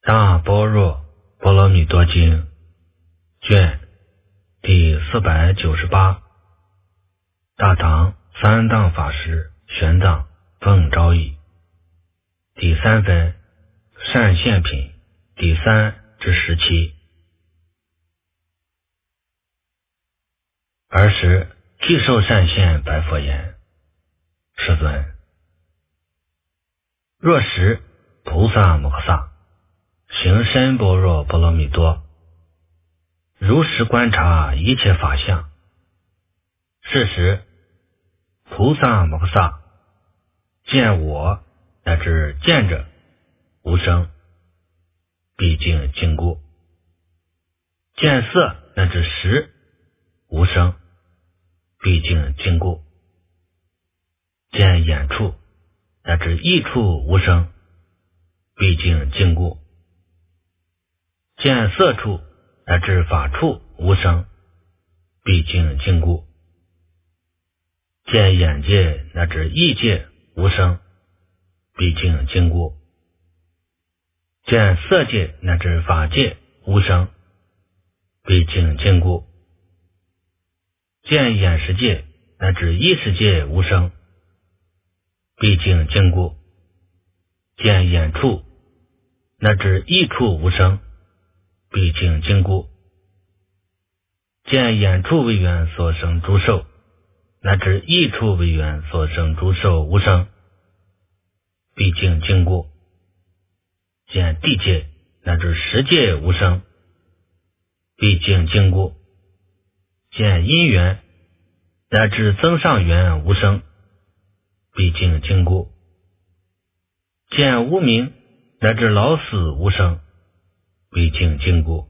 大般若波罗蜜多经卷第498，大唐三藏法师玄奘奉诏译，第三分善现品第3至17。尔时具受善现白佛言：世尊，若识菩萨摩诃萨行深般若波罗蜜多，如实观察一切法相，是时菩萨摩诃萨见我乃至见者无生，毕竟禁锢；见色乃至识无生，毕竟禁锢；见眼处乃至意处无生，毕竟禁锢；见色处乃至法处无生，毕竟禁锢；见眼界乃至意界无生，毕竟禁锢；见色界乃至法界无生，毕竟禁锢；见眼识界乃至意识界无生，毕竟禁锢；见眼处乃至意处无生，毕竟禁锢；见眼处为缘所生诸受，乃至意处为缘所生诸受无生，毕竟禁锢；见地界乃至识界无生，毕竟禁锢；见因缘乃至增上缘无生，毕竟禁锢；见无明乃至老死无生，毕竟禁锢；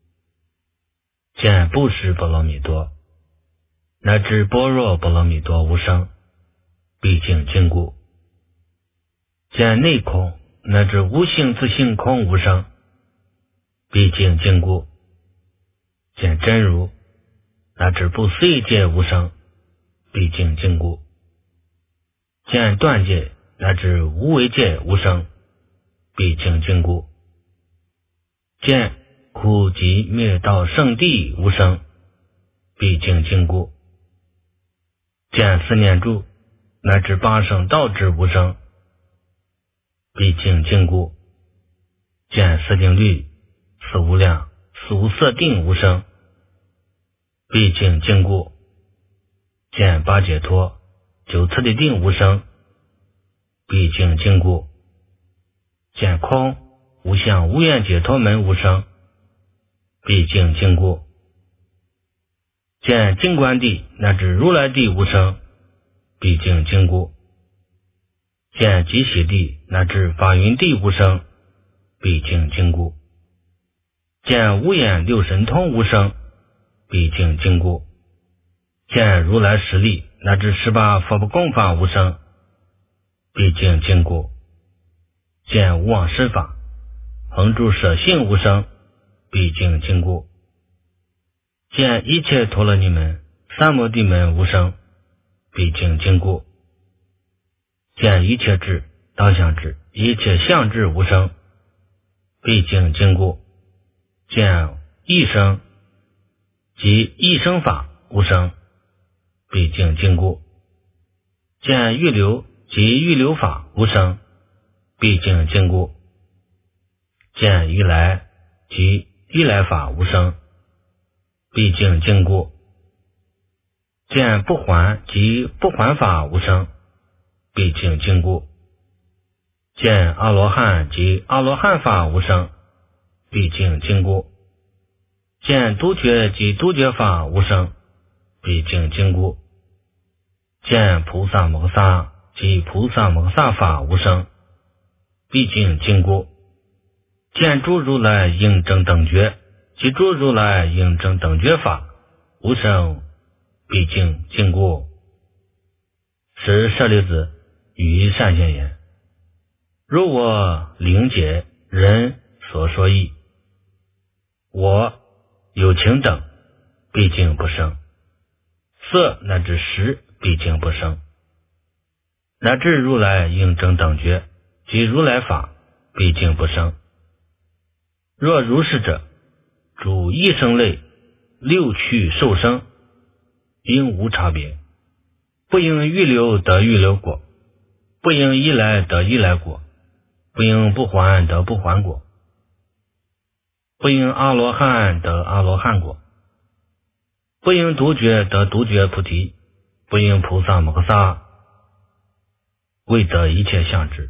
见布施波罗蜜多乃至般若波罗蜜多无生，毕竟禁锢；见内空乃至无性自性空无生，毕竟禁锢；见真如乃至不随界无生，毕竟禁锢；见断界乃至无为界无生，毕竟禁锢；见苦集灭道圣地无生，毕竟禁锢；见四念住乃至八圣道之无生，毕竟禁锢；见四定律、四无量、四无色定无生，毕竟禁锢；见八解脱、九次第定无生，毕竟禁锢；见空、无相、无愿解脱门无生，毕竟禁锢；见净观地乃至如来地无生，毕竟禁锢；见极喜地乃至法云地无生，毕竟禁锢；见无眼六神通无生，毕竟禁锢；见如来实力乃至18佛不共法无生，毕竟禁锢；见无妄施法恒住舍性无生，毕竟禁锢；见一切陀罗尼门、三摩地门无生，毕竟禁锢；见一切智、当相智、一切相智无生，毕竟禁锢；见一生及一生法无生，毕竟禁锢；见预流及预流法无生，毕竟禁锢；见于来及于来法无生，毕竟禁锢；见不还及不还法无生，毕竟禁锢；见阿罗汉及阿罗汉法无生，毕竟禁锢；见独觉及独觉法无生，毕竟禁锢；见菩萨摩诃萨及菩萨摩诃萨法无生，毕竟禁锢；见诸如来应正等觉及诸如来应正等觉法无生，毕竟禁锢。时舍利子与善现言：如我灵解人所说义，我有情等毕竟不生，色乃至识毕竟不生，乃至如来应正等觉及如来法毕竟不生， 若如是者，诸一生类六趣受生，应无差别，不应预流得预流果，不应依来得依来果，不应不还得不还果，不应阿罗汉得阿罗汉果，不应独觉得独觉菩提，不应菩萨摩诃萨未得一切相知。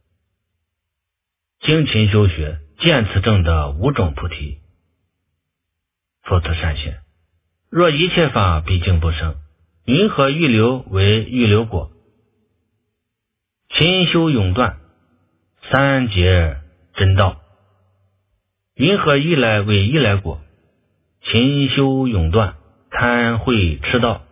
精勤修学，见此证的五种菩提。佛陀善现，若一切法毕竟不生，云何预流为预流果？勤修永断，三劫真道，云何依来为依来果？勤修永断，贪慧痴道，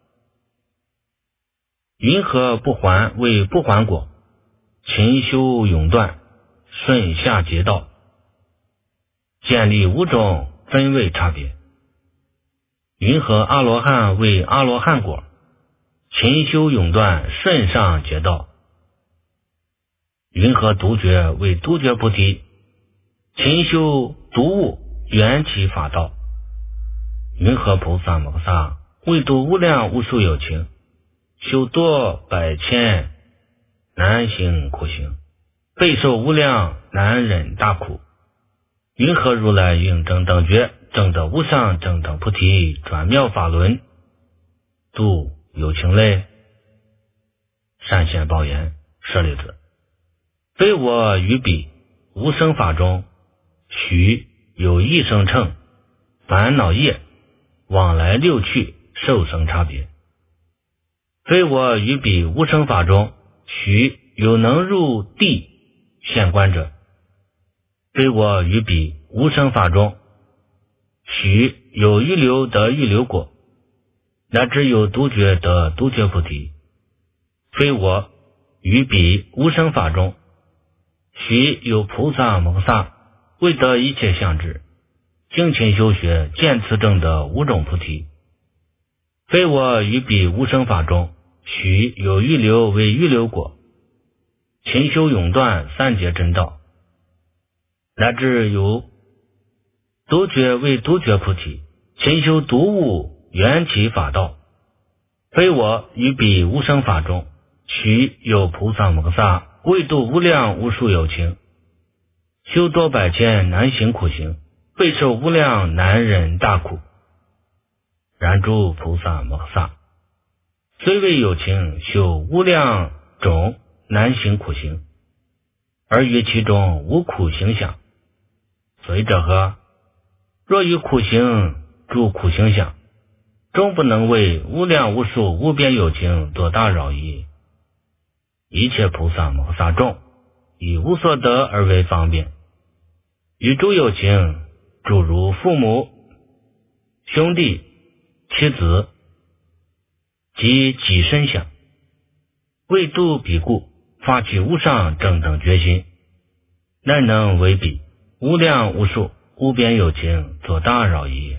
云何不还为不还果？勤修永断，顺下劫道，建立五种分位差别。云何阿罗汉为阿罗汉果？勤修永断，顺上劫道。云何独觉为独觉菩提？勤修独悟，缘起法道。云何菩萨摩诃萨为度无量无数有情，修多百千难行苦行，备受无量难忍大苦？云何如来应正等觉，正得无上正等菩提，转妙法轮，度有情类？善现报言，舍利子，非我于彼无生法中，许有一生乘烦恼业往来六趣受生差别。非我于彼无生法中，许有能入地现观者。非我于彼无生法中，许有预流得预流果，乃至有独觉得独觉菩提。非我于彼无生法中，许有菩萨摩诃萨未得一切相知，精勤修学，见此证的五种菩提。非我于彼无生法中，许有预流为预流果，勤修永断三劫真道，乃至有独觉为独觉菩提，勤修独悟缘起法道。非我于彼无生法中，许有菩萨摩诃萨为度无量无数有情，修多百千难行苦行，备受无量难忍大苦。然诸菩萨摩诃萨虽为有情修无量种难行苦行，而于其中无苦行想。所以者何？若于苦行诸苦行想，终不能为无量无数无边有情多大扰矣。一切菩萨摩诃萨众以无所得而为方便，与诸有情诸如父母、兄弟、妻子及己身想，为度彼故，发起无上正等决心，乃能为彼无量无数无边有情作大扰矣。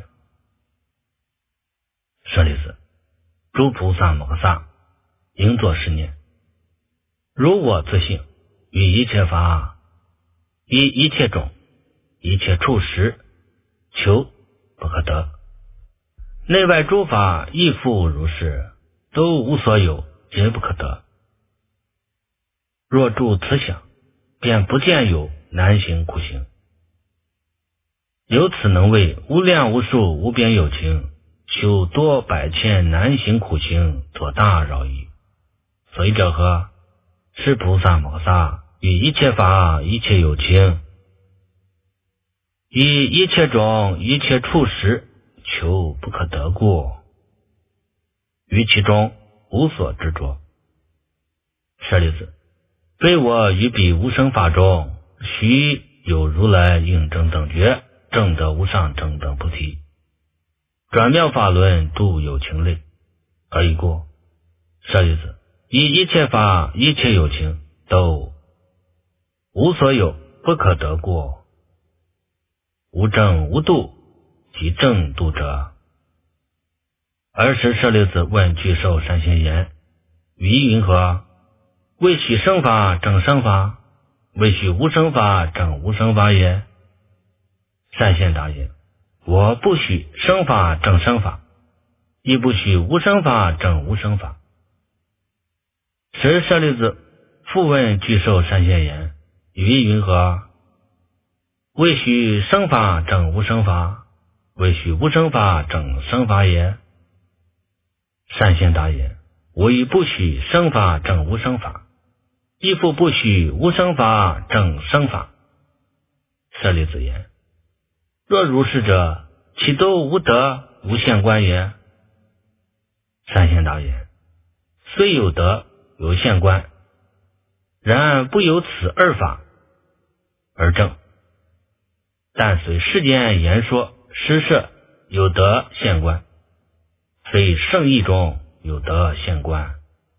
舍利子，诸菩萨摩诃萨应作是念：如我自性，于一切法，以一切种、一切处实，求不可得。内外诸法亦复如是，都无所有，皆不可得。若住此想，便不见有难行苦行。由此能为无量无数无边有情修多百千难行苦行作大扰矣。所以者何？是菩萨摩诃萨与一切法一切有情，以一切种一切处实，求不可得故，于其中无所执着。舍利子，非我于彼无生法中，须有如来应正等觉，正得无上正等菩提，转妙法轮，度有情类。何以故？舍利子，以一切法一切有情都无所有，不可得故。无正无度，即正度者。尔时舍利子问具受善现言：于云何？为许生法正生法，为许无生法正无生法也。 善现大言，我不许生法证生法，亦不许无生法证无生法。时舍利子复问具受善现言，语意云何？未许生法证无生法，未许无生法证生法也。善现大言，我亦不许生法证无生法，亦复不许无生法证生法。舍利子言，若如是者，岂都无德无现观也？善现大言，虽有德有现观，然不由此二法而正，但随世间言说施设有德现观，非圣义中有德现观。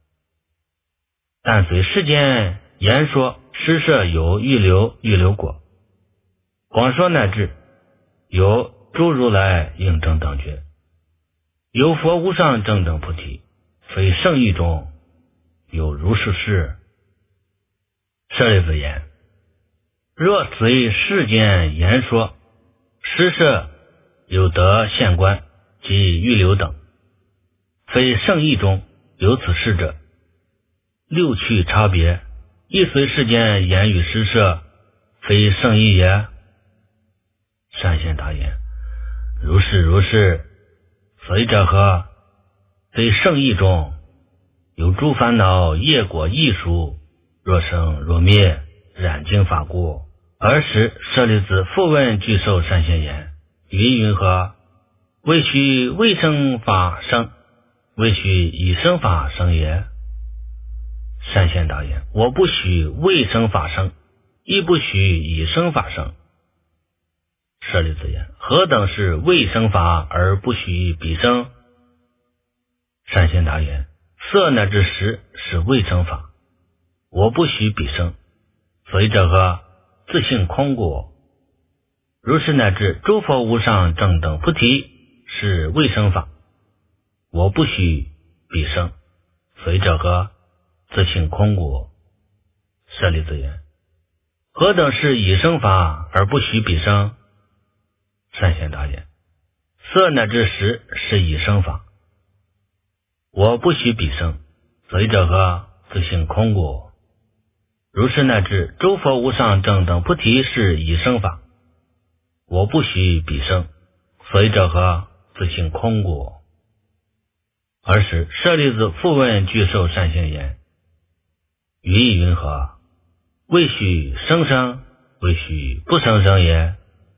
但随世间言说施设有预流果，广说乃至有诸如来应正等觉，有佛无上正等菩提，非圣义中有如是事。舍利子言，若随世间言说施设有德现观及预流等，非圣义中有此事者，六趣差别亦随世间言语施设，非圣义也。善现大言，如是如是。所以者何？非圣义中有诸烦恼业果异熟，若生若灭，染净法故。尔时舍利子复问具受善现言，语意云何？未许未生法生，未许已生法生也。善现大言，我不许未生法生，亦不许已生法生。舍利子言，何等是未生法而不许彼生？善现大言，色乃至识是未生法，我不许彼生。所以者何？自性空果。如是乃至诸佛无上正等菩提是未生法，我不许彼生。所以者何？自性空果。舍利子言，何等是已生法而不许彼生？善现大言，色乃至识是已生法，我不许彼生。所以者何？自性空果。如是乃至诸佛无上正等菩提是已生法，我不许彼生。所以者何？自性空果。尔时舍利子复问具受善现言，语意云何？未许生生，未许不生生也。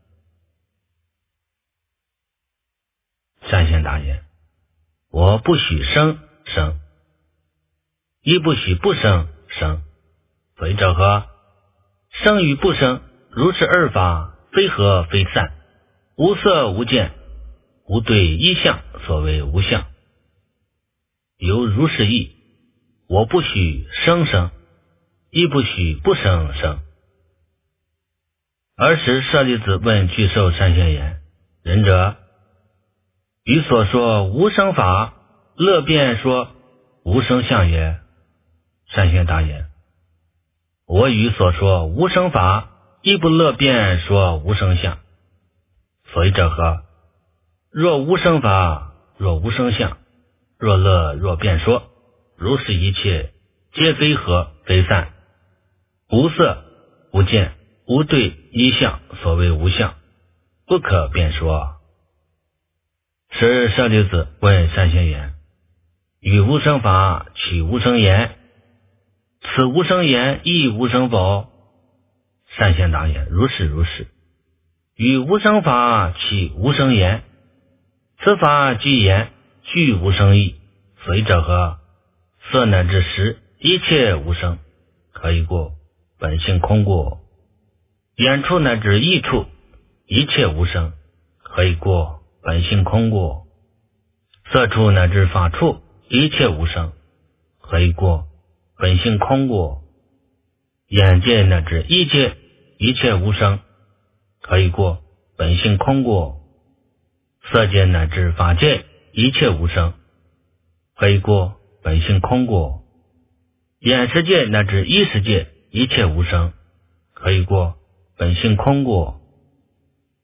善现大言，我不许生生，亦不许不生生。所以者何？生与不生，如是二法，非合非散，无色无见，无对一相，所谓无相。由如是义，我不许生生，亦不许不生生。尔时舍利子问具受善现言，仁者，于所说无生法，乐辩说无生相也。善现大言，我与所说无生法，亦不乐辩说无生相。所以者何？若无生法，若无生相，若乐若辩说，如是一切皆非合非散，无色无见，无对一相，所谓无相，不可辩说。时舍利子问善现言，与无生法取无生言，此无生言亦无生否？善现大言，如是如是。与无生法起无生言，此法即言具无生义。所以者何？色乃至识一切无生，可以过，本性空过。眼处乃至意处一切无生，可以过，本性空过。色处乃至法处一切无生，可以过，本性空过。眼界乃至意界一切无生，可以过，本性空过。色界乃至法界一切无生，可以过，本性空过。眼识界乃至意识界一切无生，可以过，本性空过。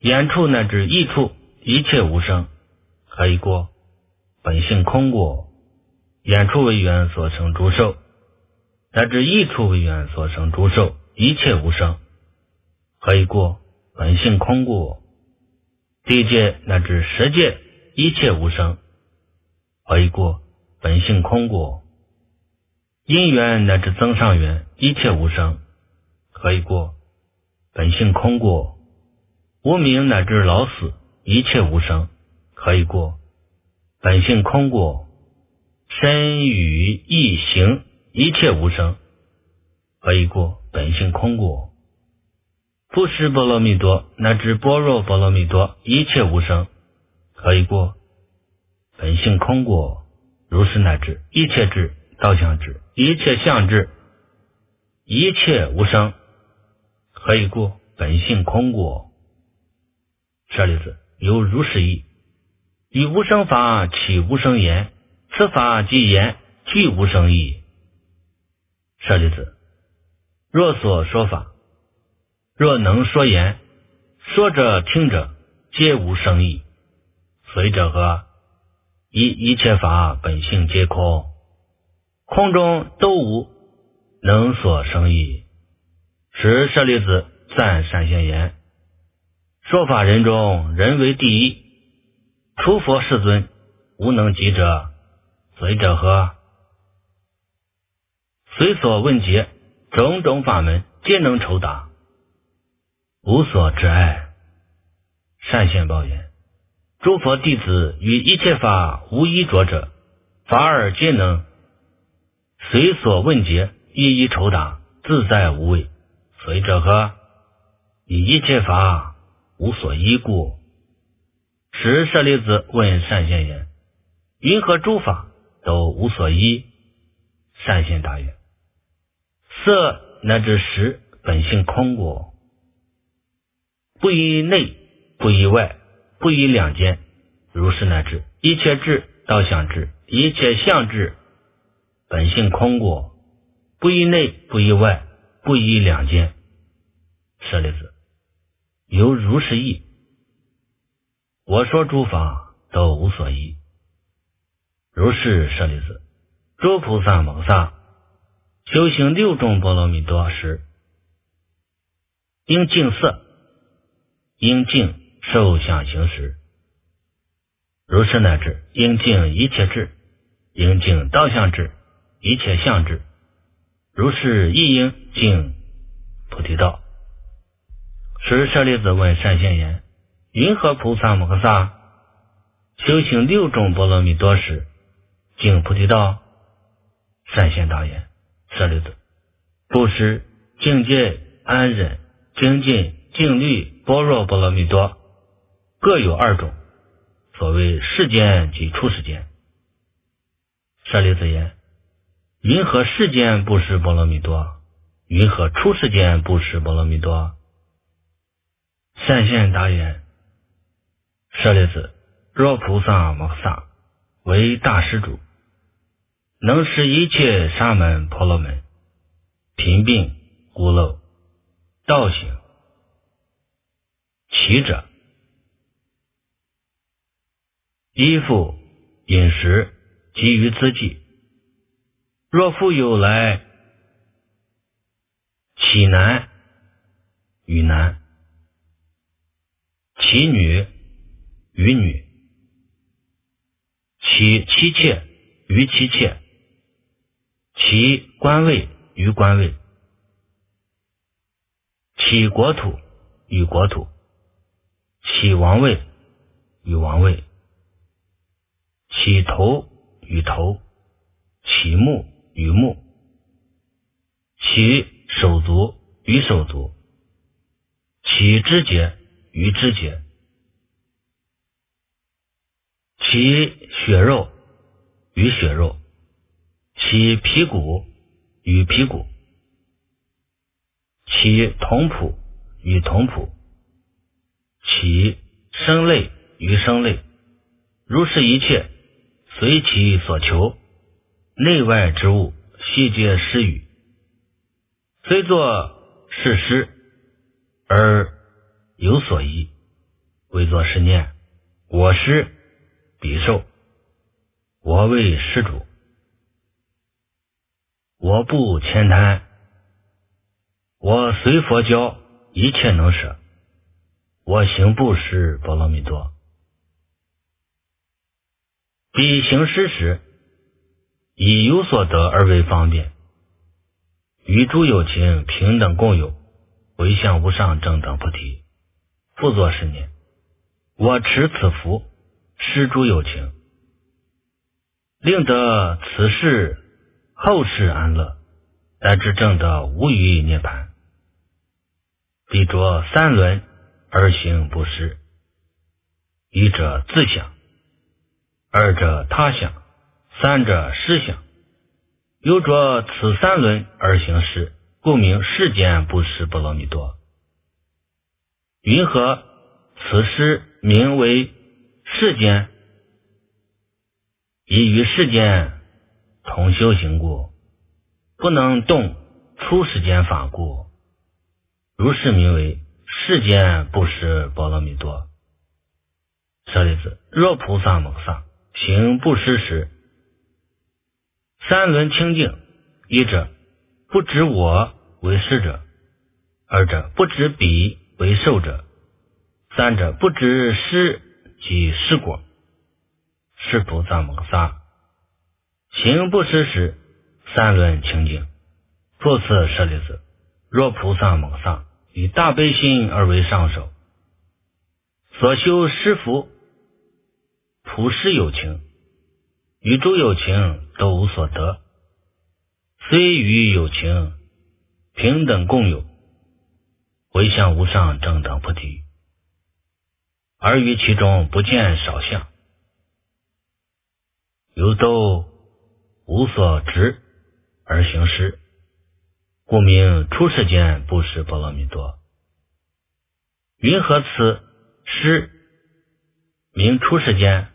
言处乃至意处，一切无生，何以过？本性空过。言处为缘所生诸受，乃至意处为缘所生诸受，一切无生，何以过？本性空过。地界乃至十界，一切无生，何以过？本性空过。因缘乃至增上缘，一切无生，何以过？本性空过。无明乃至老死，一切无生，何以过？本性空过。身语意行，一切无生，何以过？本性空过。不识波罗蜜多乃至般若波罗蜜多，一切无生，何以过？本性空过。如是乃至一切智、道相智、一切相智，一切无生，何以过？本性空过。舍利子，有如是意。以无生法起无生言，此法即言具无生义。舍利子，若所说法，若能说言，说者听者皆无生义。随者何？一切法本性皆空，空中都无，能所生义。时舍利子赞善现言，说法人中人为第一，除佛世尊无能及者。随者何？随所问诘，种种法门皆能酬答，无所知碍。善现报言，诸佛弟子于一切法无一着者，法尔皆能，随所问诘，一一酬答，自在无畏。随者何？以一切法无所依故。时舍利子问善现言，云何诸法都无所依？善现答曰：色乃至识本性空过，不依内，不依外，不依两间。如是乃至一切智、道相智、一切相智，本性空过，不依内，不依外，不依两间。舍利子，有如是意。我说诸法都无所依。如是舍利子，诸菩萨摩萨修行六种波罗蜜多时，应净色，应净受想行识。如是乃至应净一切智，应净道相智，一切相智。如是亦应净菩提道。时舍利子问善现言，云何菩萨摩萨修行六种波罗蜜多时，净菩提道？善现答言：舍利子，布施、境界、安忍、精进、静虑、般若波罗蜜多，各有二种，所谓世间及出世间。舍利子言：云何世间布施波罗蜜多？云何出世间布施波罗蜜多？善现答言：舍利子，若菩萨摩萨为大施主，能施一切沙门婆罗门、贫病、孤陋、道行、奇者，衣服、饮食及于资济。若复有来其男与男，其女与女，其妻妾与妻妾，其官位与官位，其国土与国土，其王位与王位，其头与头，其目与目，其手足与手足，其肢节与肢节，其血肉与血肉，其皮骨与皮骨，其同谱与同谱，其生类与生类。如是一切，随其所求，内外之物悉皆施予。虽作是施而有所依， 为作是念：我师彼受，我为施主，我不悭贪，我随佛教一切能舍，我行布施波罗蜜多。彼行施时，以有所得而为方便，与诸有情平等共有，唯向无上正等菩提。复作是念：我持此福施诸有情，令得此世后世安乐，乃至证得无余涅槃。彼着三轮而行布施：一者自想，二者他想，三者施想。由着此三轮而行施，故名世间布施波罗蜜多。云何此施名为世间？以与世间同修行故，不能动出世间法故，如是名为世间布施波罗蜜多。舍利子，若菩萨摩诃萨行布施时，三轮清净：一者不知我为施者，二者不知彼为受者，三者不知施及施果。是菩萨摩诃萨行布施时，三轮清净。复次舍利子，若菩萨摩诃萨以大悲心而为上首，所修施福普施有情，与诸有情都无所得，虽与有情平等共有，唯向无上正等菩提，而于其中不见少相，犹都无所执而行施，故名出世间布施波罗蜜多。云何此施名出世间？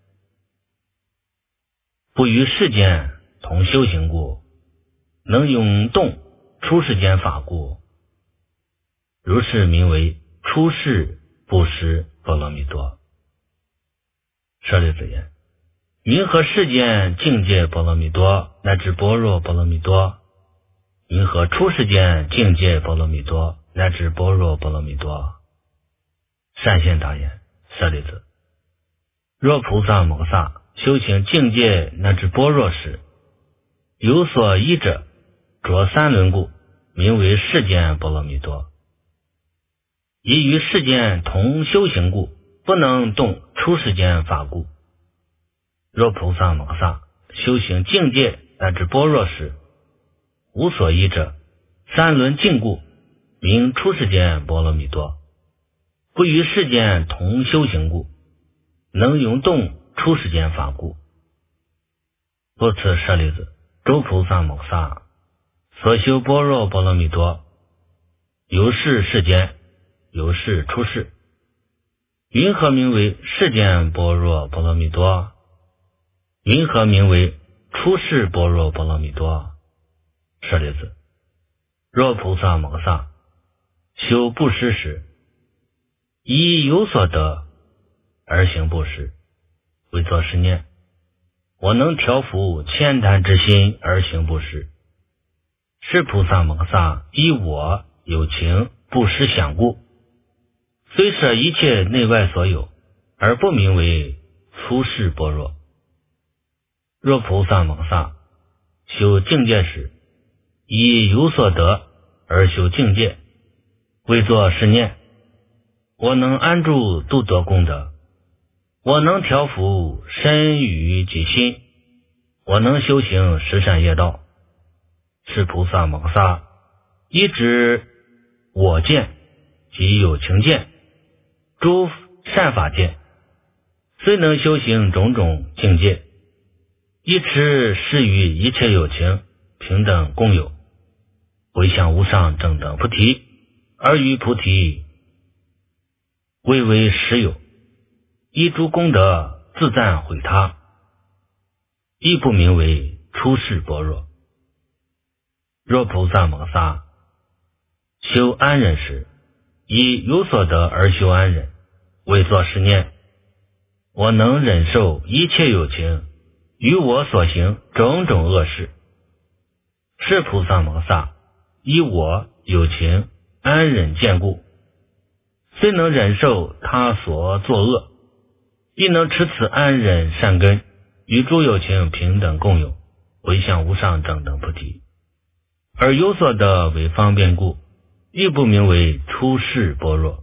不与世间同修行故，能永动出世间法故，如是名为出世布施波罗蜜多。舍利子言：云何世间境界波罗蜜多，乃至般若波罗蜜多？云何出世间境界波罗蜜多，乃至般若波罗蜜多？善现答言：舍利子，若菩萨摩诃萨修行境界乃至般若时，有所依者，着三轮故，名为世间波罗蜜多。以与世间同修行故，不能动出世间法故。若菩萨摩诃萨修行境界乃至般若时，无所依者，三轮净故，名出世间波罗蜜多。不与世间同修行故，能永动出世间法故。复次舍利子，诸菩萨摩诃萨所修般若波罗蜜多，由是世间，由是出世。云何名为世间般若波罗蜜多？云何名为出世般若波罗蜜多？舍利子，若菩萨摩诃萨修布施时，以有所得而行布施，为作是念：我能调伏悭贪之心而行布施。是菩萨摩诃萨以我有情布施想故，虽舍一切内外所有，而不名为出世般若。若菩萨摩诃萨修境界时，以有所得而修境界，为作是念：我能安住度得功德，我能调伏身语己心，我能修行十善业道。是菩萨摩诃萨依止我见及有情见诸善法界，虽能修行种种境界，依持施与一切有情平等共有，唯向无上正等菩提，而于菩提未为实有，依诸功德自赞毁他，亦不名为出世般若。若菩萨摩诃萨修安忍时，以有所得而修安忍， 为作是念：我能忍受一切有情与我所行种种恶事，是菩萨摩萨以我有情安忍见故，虽能忍受他所作恶，亦能持此安忍善根，与诸有情平等共有，回向无上正等菩提。而有所得为方便故，亦不名为出世般若。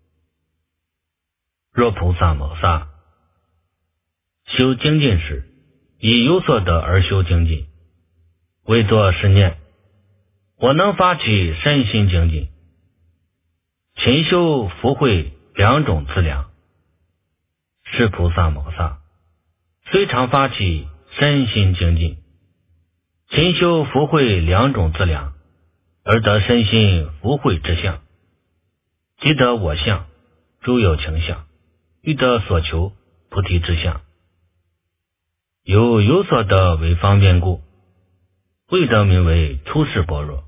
若菩萨摩萨修精进时，以有所得而修精进，为作是念：我能发起身心精进，勤修福慧两种资粮。是菩萨摩萨虽常发起身心精进，勤修福慧两种资粮，而得身心福慧之相，即得我相、诸有情相，欲得所求菩提之相。有所得为方便故，未得名为出世般若。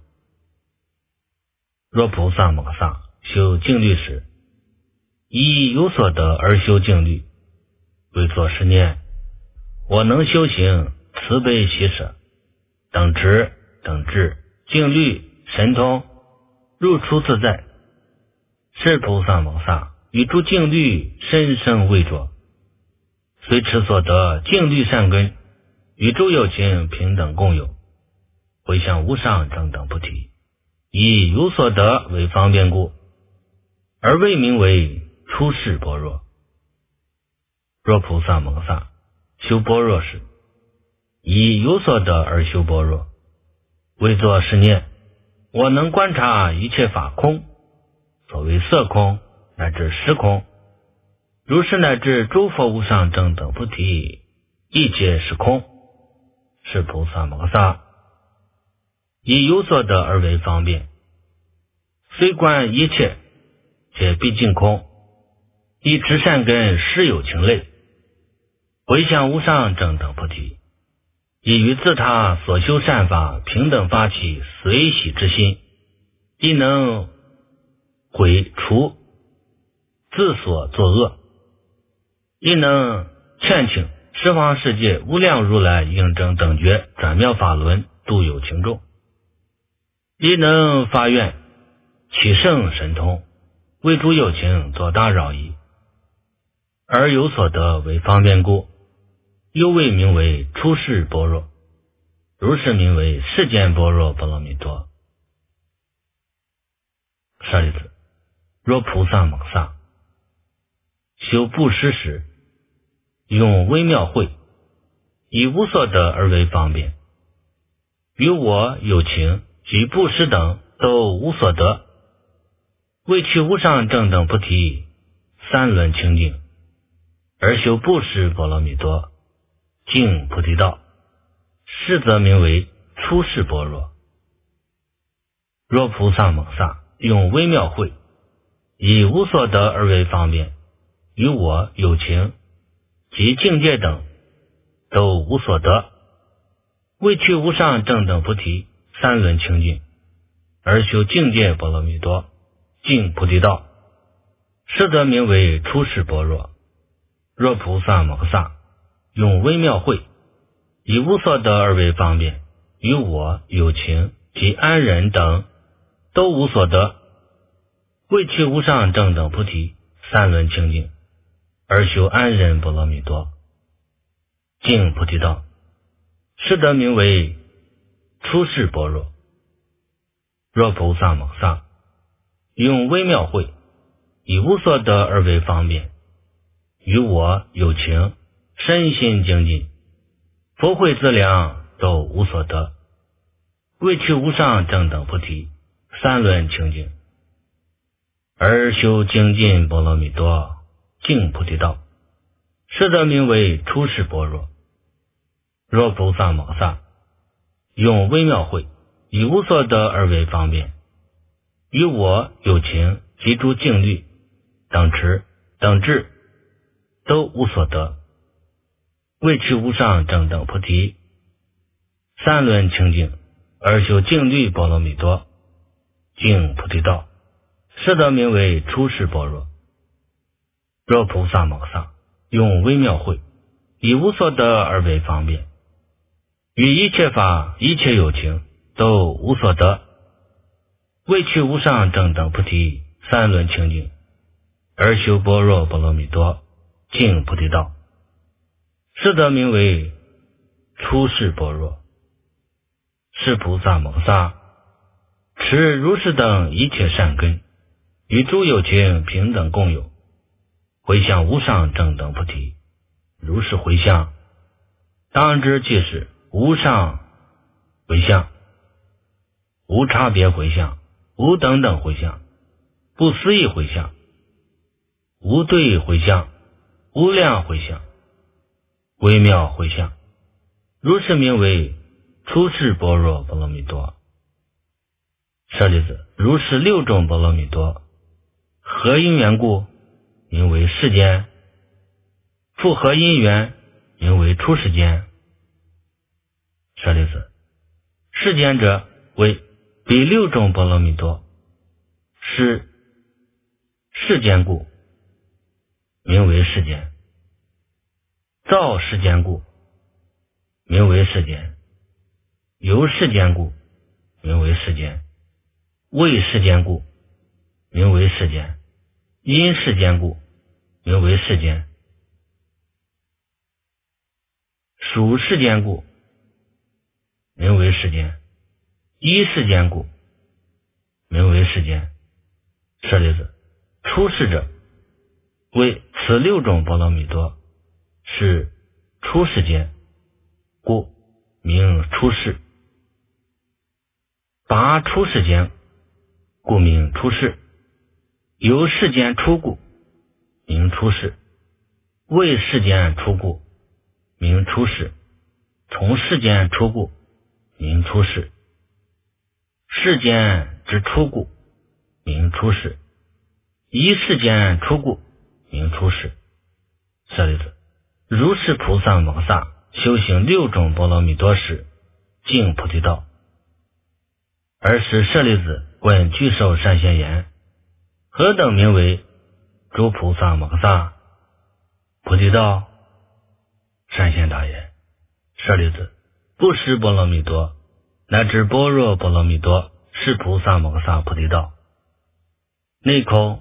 若菩萨摩萨修静虑时，以有所得而修静虑，为作是念：我能修行慈悲喜舍等持等智静虑神通入出自在。是菩萨摩萨与诸静虑深深未着，虽持所得静虑善根，与诸有情平等共有，回向无上正等菩提。以有所得为方便故，而未名为出世般若。若菩萨摩萨修般若时，以有所得而修般若，为作是念：我能观察一切法空，所谓色空乃至实空，如是乃至诸佛无上正等菩提，一皆是空。是菩萨摩萨以有所得而为方便，虽观一切且毕竟空，以持善根施有情类，回向无上正等菩提，以于自他所修善法平等发起随喜之心，亦能毁除自所作恶，亦能劝请十方世界无量如来应正等觉转妙法轮度有情众，亦能发愿起圣神通，为诸有情作大饶益。而有所得为方便故，又未名为出世般若，如是名为世间般若波罗蜜多。舍利子，若菩萨摩萨修布施时，用微妙慧，以无所得而为方便，与我有情及布施等都无所得，为取无上正等菩提三轮清净，而修布施波罗蜜多净菩提道，是则名为出世般若。若菩萨摩萨用微妙慧，以无所得而为方便，与我有情及境界等都无所得，为取无上正等菩提三轮清净，而修境界波罗蜜多净菩提道，是则名为出世般若。若菩萨摩萨用微妙慧，以无所得而为方便，与我有情及安忍等都无所得，为取无上正等菩提三轮清净，而修安忍波罗蜜多净菩提道，是得名为出世般若。若菩萨摩萨用微妙慧，以无所得而为方便，与我有情身心精进，福慧资粮都无所得，为取无上正等菩提三轮清净，而修精进波罗蜜多净菩提道，是得名为出世般若。若菩萨摩萨用微妙慧，以无所得而为方便，与我有情及诸境律等持等智都无所得，为取无上正等菩提三轮清净，而修净律波罗蜜多净菩提道，是得名为出世般若。 若菩萨摩萨用微妙慧，以无所得而为方便，于一切法一切有情都无所得，为取无上正等菩提三轮清净，而修般若波罗蜜多净菩提道，是得名为出世般若。是菩萨摩萨持如是等一切善根，与诸有情平等共有，回向无上正等菩提。如是回向，当知即是无上回向，无差别回向，无等等回向，不思议回向，无对回向，无量回向，微妙回向。如是名为出世般若波罗蜜多。舍利子，如是六种波罗蜜多，何因缘故？名为世间。复合因缘，名为出世间。舍利子，世间者为彼六种波罗蜜多，是世间故，名为世间。造世间故，名为世间。由世间故，名为世间。为世间故，名为世间。因世间故，名为世间。属世间故，名为世间。依世间故，名为世间。舍利子，出世者为此六种波罗蜜多，是出世间，故名出世。拔出世间，故名出世。由世间出故，名出世。为世间出故，名出世。从世间出故，名出世。世间之出故，名出世。依世间出故，名出世。舍利子，如是菩萨摩萨修行六种波罗蜜多时，尽菩提道。尔时舍利子问具寿善现言：何等名为诸菩萨摩萨菩提道？善现答言：舍利子，布施波罗蜜多乃至般若波罗蜜多是菩萨摩萨菩提道。内空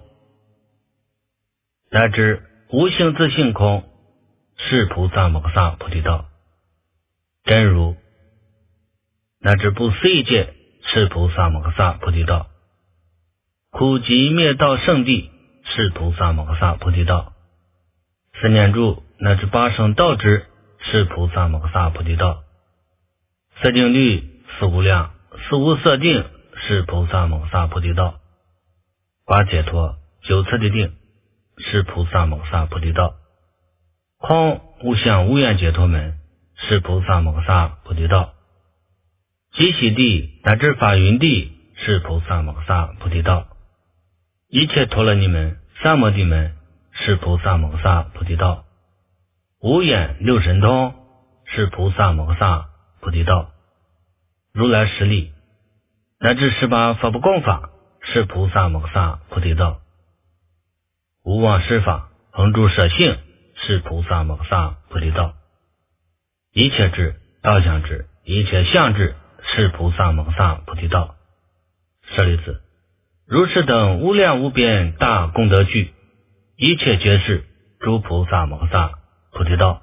乃至无性自性空是菩萨摩萨菩提道。真如乃至不思议界是菩萨摩萨菩提道。苦集灭道圣地是菩萨摩萨菩提道。四念住乃至八圣道之是菩萨摩萨菩提道。四定律、四无量、四无色定是菩萨摩萨菩提道。八解脱、九次第定是菩萨摩萨菩提道。空无相无愿解脱门是菩萨摩萨菩提道。极喜地乃至法云地是菩萨摩萨菩提道。一切陀罗尼门、三摩地门是菩萨摩萨菩提道。无眼六神通是菩萨摩萨菩提道。如来实力乃至18法不共法是菩萨摩萨菩提道。无妄施法恒住舍性是菩萨摩萨菩提道。一切智、道相智、一切相智是菩萨摩萨菩提道。舍利子，如是等无量无边大功德具，一切皆是诸菩萨摩萨菩提道。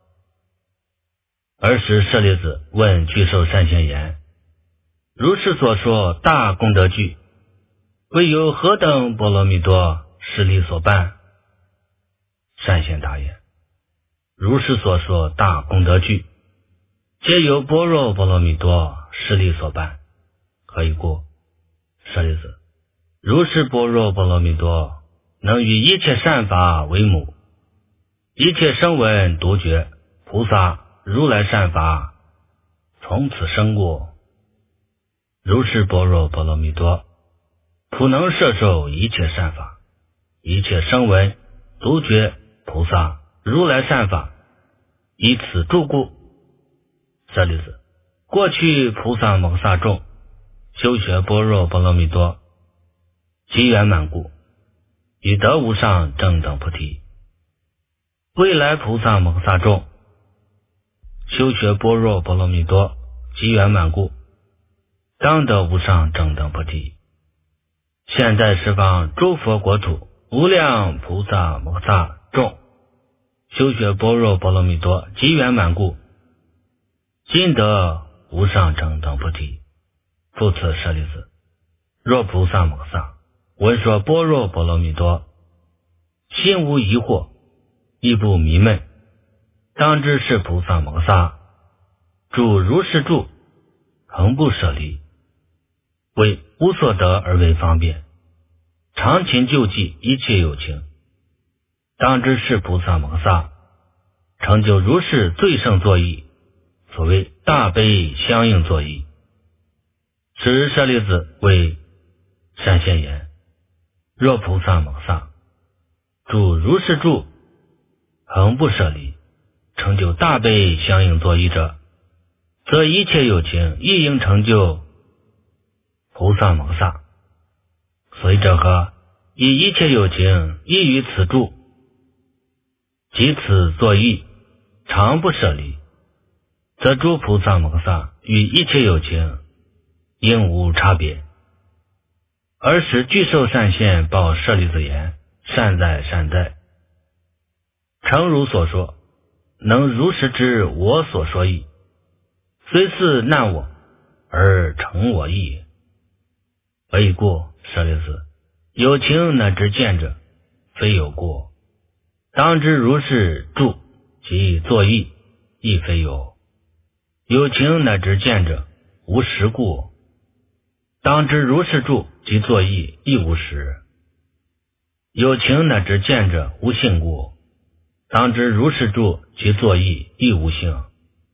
尔时舍利子问具寿善现言：如是所说大功德具，为有何等波罗蜜多势力所办？善现答言：如是所说大功德具，皆由般若波罗蜜多势力所办。何以故？舍利子，如是般若波罗蜜多能与一切善法为母，一切声闻独觉菩萨如来善法从此生过。如是般若波罗蜜多普能摄受一切善法，一切声闻独觉菩萨如来善法以此住故。舍利子，过去菩萨摩萨众修学般若波罗蜜多极圆满故，以得无上正等菩提， 未来菩萨摩诃萨众修学般若波罗蜜多极圆满故，当得无上正等菩提。现在十方诸佛国土无量菩萨摩诃萨众修学般若波罗蜜多极圆满故，今得无上正等菩提。复次舍利子，若菩萨摩诃萨闻说般若波罗蜜多，心无疑惑，亦不迷闷，当知是菩萨摩诃萨住如是住，恒不舍离，为无所得而为方便，常勤救济一切有情，当知是菩萨摩诃萨成就如是最胜作意，所谓大悲相应作意。此舍利子为善现言，若菩萨摩诃萨住如是住，恒不舍离，成就大悲相应作意者，则一切有情亦应成就菩萨摩诃萨。所以者何？以一切有情亦于此住，即此作意，常不舍离，则诸菩萨摩诃萨与一切有情应无差别。尔时具受善现报舍利子言：善哉善哉，诚如所说，能如实知我所说意，虽是难我，而成我意。为故舍利子，有情乃知见者，非有过，当知如是住即作意，亦非有。有情乃知见者，无实故，当知如是住即作意，亦无实。有情乃知见者，无性故，当知如是住即作意，亦无性。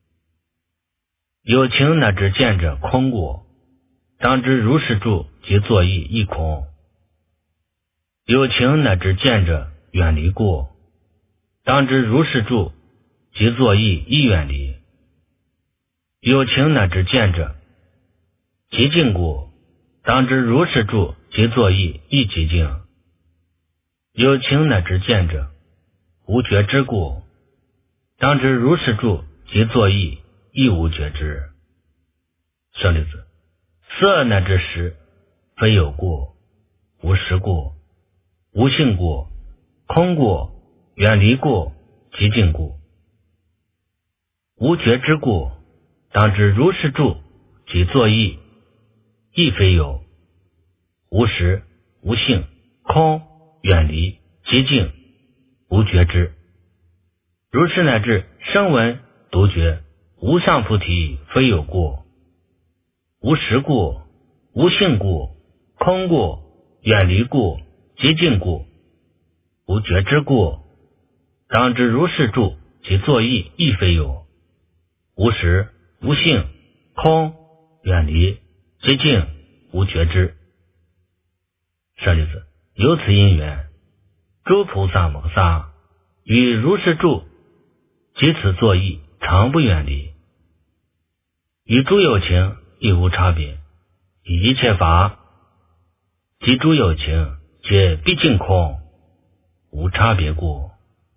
有情乃知见者空故，当知如是住即作意，亦空。有情乃知见者远离故，当知如是住即作意，亦远离。有情乃知见者极静故，当知如是住即作意，亦极静。有情乃知见者无觉知故，当知如是住即作意，亦无觉知。舍利子，色乃至识，非有故，无实故，无性故，空故，远离故，极静故。无觉知故，当知如是住即作意，亦非有，无实，无性，空，远离，极静，无觉知。如是乃至声闻独觉无上菩提，非有故，无实故，无性故，空故，远离故，极静故，无觉知故，当知如是住即作意，亦非有，无实，无性，空，远离，极静，无觉知。舍利子，由此因缘，诸菩萨摩诃萨于如是住即此作意，常不远离，与诸有情亦无差别，以一切法及诸有情皆毕竟空，无差别故。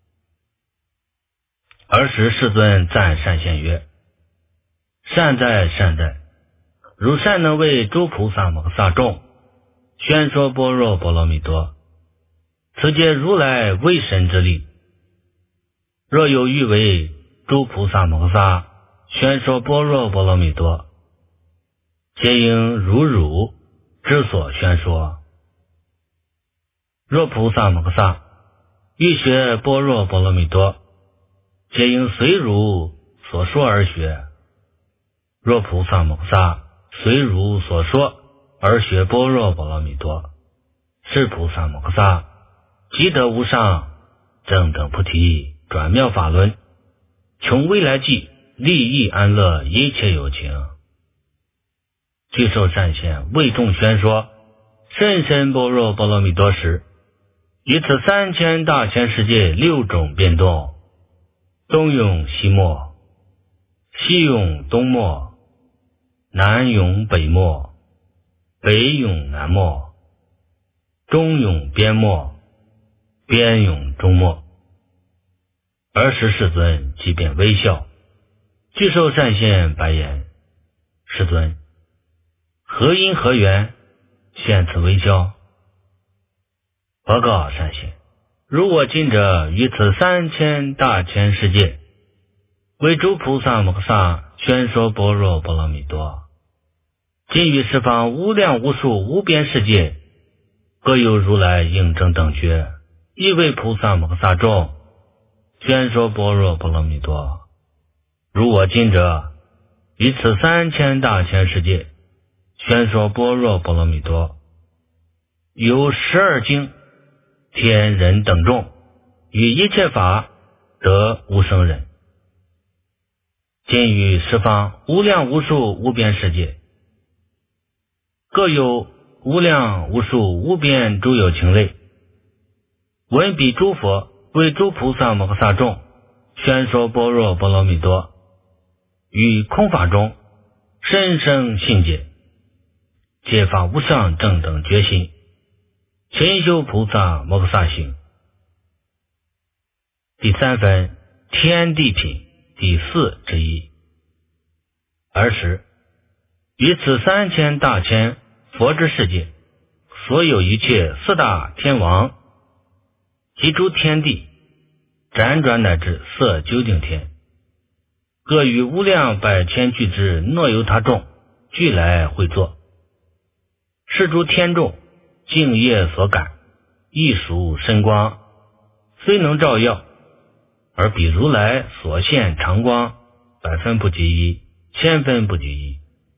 尔时世尊赞善现曰：善哉善哉，汝善能为诸菩萨摩诃萨众宣说般若波罗蜜多，此皆如来威神之力。若有欲为诸菩萨摩诃萨宣说般若波罗蜜多，皆应如汝之所宣说。若菩萨摩诃萨欲学般若波罗蜜多，皆应随汝所说而学。若菩萨摩诃萨随汝所说而学般若波罗蜜多，是菩萨摩诃萨即得无上正等菩提转妙法轮，穷未来际，利益安乐一切有情。具受善现为众宣说甚深般若波罗蜜多时，以此3000大千世界6种变动，东涌西没，西涌东没，南涌北没，北涌南没，中涌边没，边涌中没。 尔时世尊即便微笑，具受善现白言：世尊，何因何缘现此微笑？报告善现，如我今者于此3000大千世界，为诸菩萨摩诃萨宣说般若波罗蜜多。今于十方无量无数无边世界，各有如来应正等觉，亦为菩萨摩诃萨众宣说般若波罗蜜多。如我今者于此3000大千世界宣说般若波罗蜜多，有12经天人等众与一切法得无生忍。今于十方无量无数无边世界，各有无量无数无边诸有情类，闻彼诸佛为诸菩萨摩诃萨众宣说般若波罗蜜多，于空法中深生信解，揭发无上正等觉心，勤修菩萨摩诃萨行。第3分天地品第4之一。尔时于此3000大千佛之世界，所有一切4大天王及诸天地，辗转乃至色究竟天，各与无量百千俱之诺由他众俱来会坐。是诸天众净业所感，亦属深光，虽能照耀，而比如来所现常光100分不及一，1000分不及一，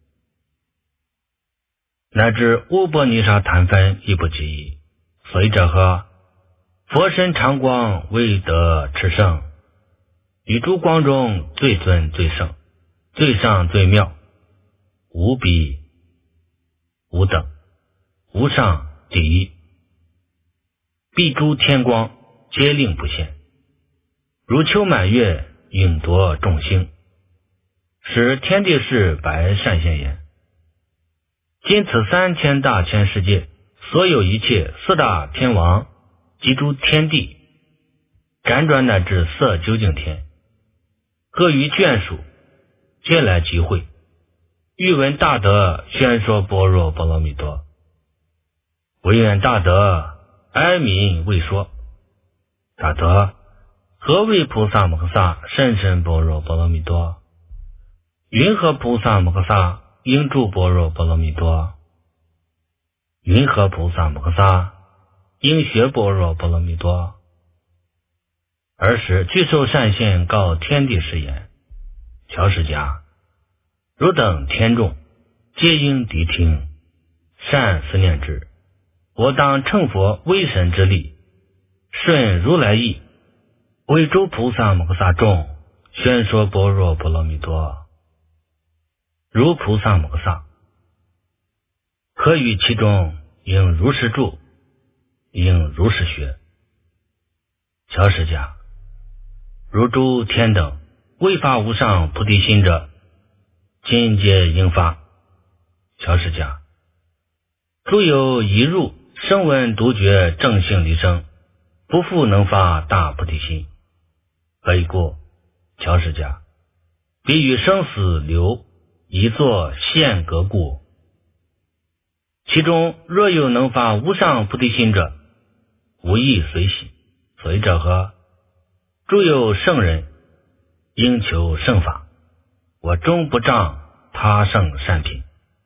乃至乌波尼沙坛分亦不及一。所以者何？佛身常光为得炽盛，于诸光中最尊最胜，最上最妙，无比无等，无上第一。必诸天光皆令不现，如秋满月影夺众星，使天地是白善现言：今此3000大千世界，所有一切4大天王及诸天地，辗转乃至色究竟天，各于眷属皆来集会，欲闻大德宣说般若波罗蜜多。唯愿大德哀悯未说。大德，何为菩萨摩诃萨甚深般若波罗蜜多？云何菩萨摩诃萨应住般若波罗蜜多？云何菩萨摩诃萨应学般若波罗蜜多？尔时具受善现告天地誓言：乔释迦，汝等天众皆应谛听，善思念之。我当乘佛威神之力，顺如来意，为诸菩萨摩诃萨众宣说般若波罗蜜多。如菩萨摩诃萨可于其中应如是住，应如是学。乔释迦，如诸天等未发无上菩提心者，今皆应发。乔释迦，诸有一入声闻独觉正性离生，不复能发大菩提心。何以故？乔释迦，彼与生死流一作现隔故。其中若有能发无上菩提心者，无亦随喜。所以者何？诸有圣人应求圣法，我终不障他圣善品。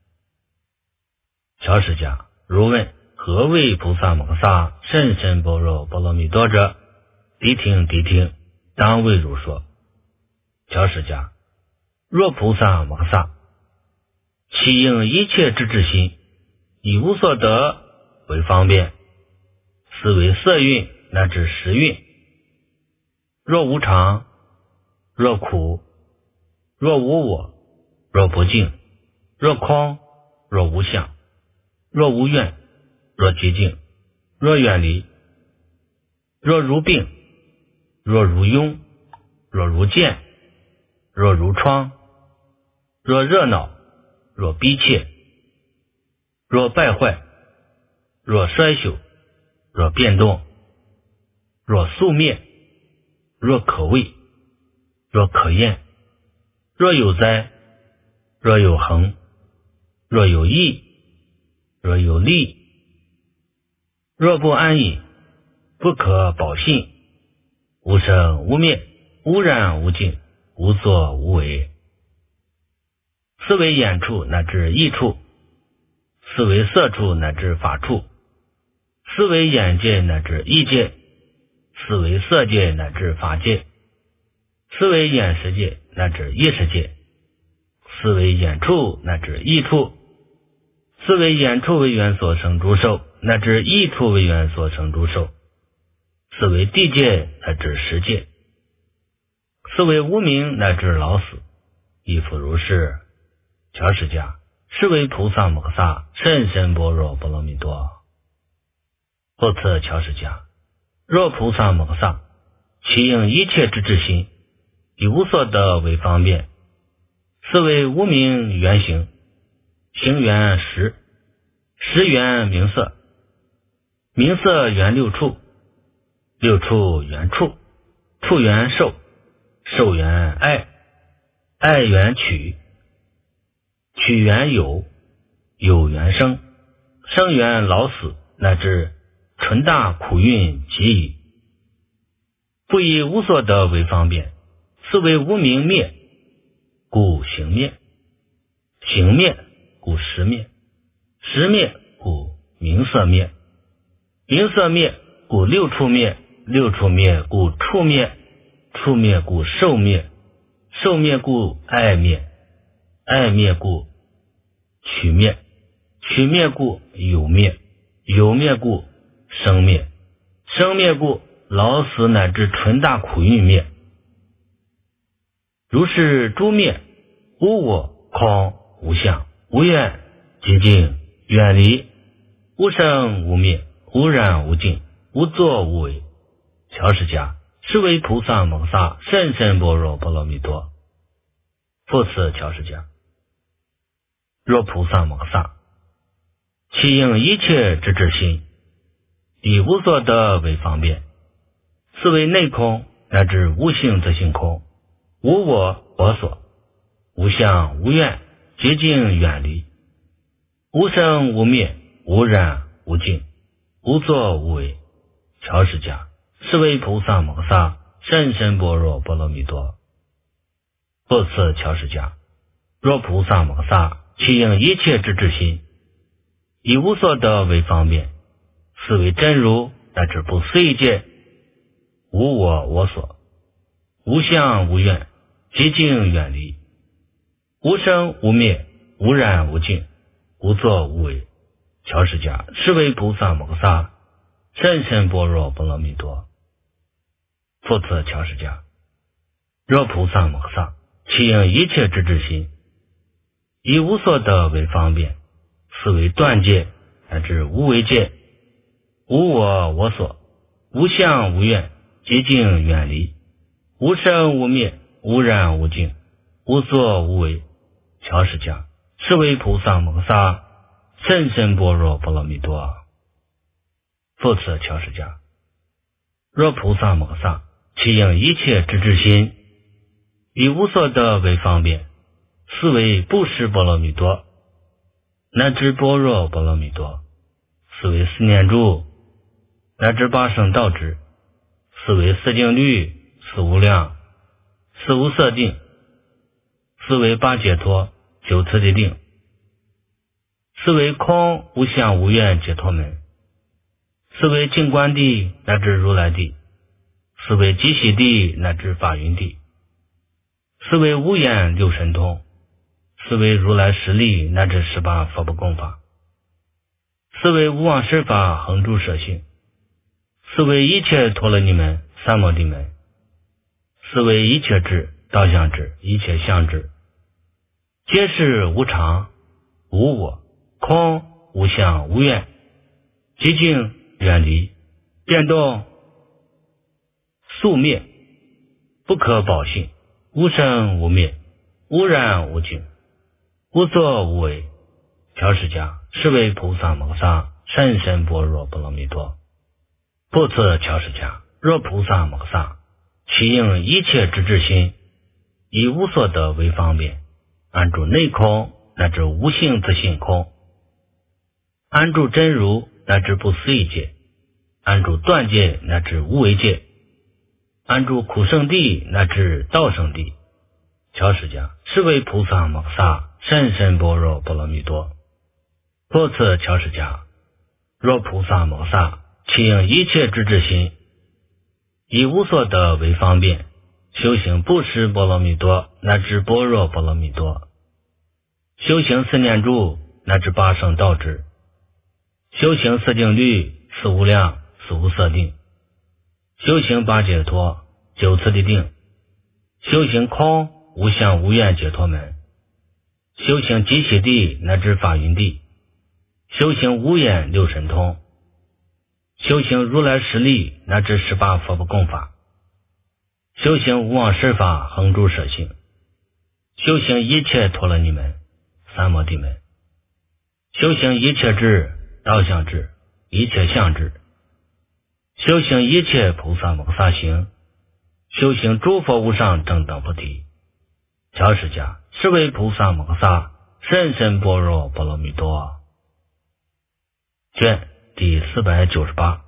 乔释迦，如问何谓菩萨摩诃萨甚深般若波罗蜜多者？谛听谛听，当为汝说。乔释迦，若菩萨摩诃萨其应一切之至心，以无所得为方便，斯为色蕴乃至识蕴。若无常，若苦，若无我，若不净，若空，若无相，若无愿，若寂静，若远离，若如病，若如痈，若如剑，若如疮，若热闹，若逼切，若败坏，若衰朽，若变动，若速灭， 若可畏，若可厌，若有灾，若有恒，若有益，若有利，若不安隐，不可保信，无生无灭，无染无净，无作无为。斯为眼处乃至意处，斯为色处乃至法处，斯为眼界乃至意界，斯为色界乃至法界，斯为眼识界乃至意识界，斯为眼处乃至意处，斯为眼处为缘所生诸受，乃至意处为缘所生诸受，斯为地界乃至识界，斯为无明乃至老死。亦复如是。乔释迦，是为菩萨摩诃萨甚深般若波罗蜜多。复次乔释迦，若菩萨摩诃萨，其应一切之智心，以无所得为方便，斯为无明缘行，行缘识，识缘名色，名色缘六处，六处缘触，触缘受，受缘爱，爱缘取，取缘有，有缘生，生缘老死，乃至纯大苦运极矣。不以无所得为方便，斯为无明灭，故行灭，行灭故识灭，识灭故名色灭，名色灭故六处灭，六处灭故触灭，触灭故受灭，受灭故爱灭，爱灭故取灭，取灭故有灭，有灭故生灭，生灭故老死乃至纯大苦运灭。如是诸灭，无我空无相无愿寂静远离，无生无灭，无染无净，无作无为。乔释迦，是为菩萨摩诃萨甚深般若波罗蜜多。复次乔释迦，若菩萨摩诃萨，其应一切之智心，以无所得为方便，斯为内空乃至无性自性空，无我我所，无相无愿，洁净远离，无生无灭，无染无净，无作无为。乔释迦，是为菩萨摩诃萨甚深般若波罗蜜多。复次乔释迦，若菩萨摩诃萨，其应一切之智心，以无所得为方便，斯为真如乃至不随界，无我我所，无相无愿，洁净远离，无生无灭，无染无净，无作无为。乔释迦，是为菩萨摩诃萨甚深般若波罗蜜多。复次乔释迦，若菩萨摩诃萨，其应一切之智心，以无所得为方便，斯为断界乃至无为界，无我我所，无相无愿，洁净远离，无生无灭，无染无净，无作无为。乔释迦，是为菩萨摩诃萨甚深般若波罗蜜多。复次乔释迦，若菩萨摩诃萨，其应一切之智心，以无所得为方便，斯为布施波罗蜜多，乃至般若波罗蜜多，斯为四念住，乃至八圣道之，斯为四净律，四无量，四无色定，斯为八解脱，九次第定，斯为空无相无愿解脱门，斯为净观地乃至如来地，斯为极喜地乃至法云地，斯为无眼六神通，斯为如来实力乃至18佛不共法，斯为无妄施法恒诸舍性，斯为一切陀罗尼门三摩地门，斯为一切智道相智一切相智，皆是无常无我空无相无愿，极静远离，变动速灭，不可保性，无生无灭，无染无净，无作无为。乔释迦，是为菩萨摩诃萨甚深般若波罗蜜多。复次乔释迦，若菩萨摩诃萨， 其应一切之至心，以无所得为方便，安住内空，乃至无形之性空，安住真如，乃至不思议界，安住断界，乃至无为界，安住苦圣地，乃至道圣地。乔释迦是为菩萨摩诃萨甚深般若波罗蜜多。或此乔释迦，若菩萨摩诃萨其应一切之至心，以无所得为方便，修行布施波罗蜜多，乃至般若波罗蜜多，修行四念住，乃至八圣道智，修行四定律，四无量，四无色定，修行八解脱，九次第定，修行空无相无愿解脱门，修行极喜地乃至法云地，修行无眼六神通，修行如来实力乃至18佛不共法，修行无妄施法恒住舍性，修行一切陀罗尼门三摩地门，修行一切智道相智一切相智，修行一切菩萨摩诃萨行，修行诸佛无上正等菩提。乔释迦是为菩萨摩诃萨甚深般若波罗蜜多。卷第498。